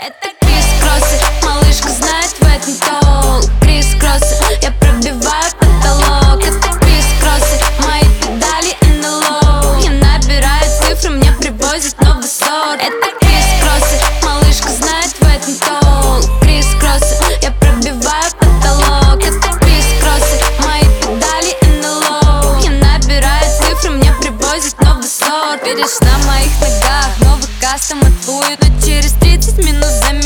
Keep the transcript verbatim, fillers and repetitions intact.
Это крисс-кроссы, малышка знает в этом толк. Крисс-кроссы, я пробиваю потолок. Это крисс-кроссы, мои педали in the low. Я набираю цифры, мне привозят новый сорт. Это крисс-кроссы, малышка знает в этом толк. Крисс-кроссы, я пробиваю потолок. Это крисс-кроссы, мои педали in the low. Я набираю цифры, мне привозят новый сорт. Видишь на моих ногах новый кастом отбует, но через тридцать минут за